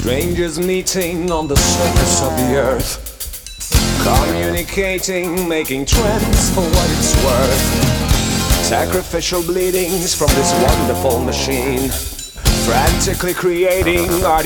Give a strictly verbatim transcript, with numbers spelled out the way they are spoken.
Strangers meeting on the surface of the earth, communicating, making trends for what it's worth. Sacrificial bleedings from this wonderful machine, frantically creating art.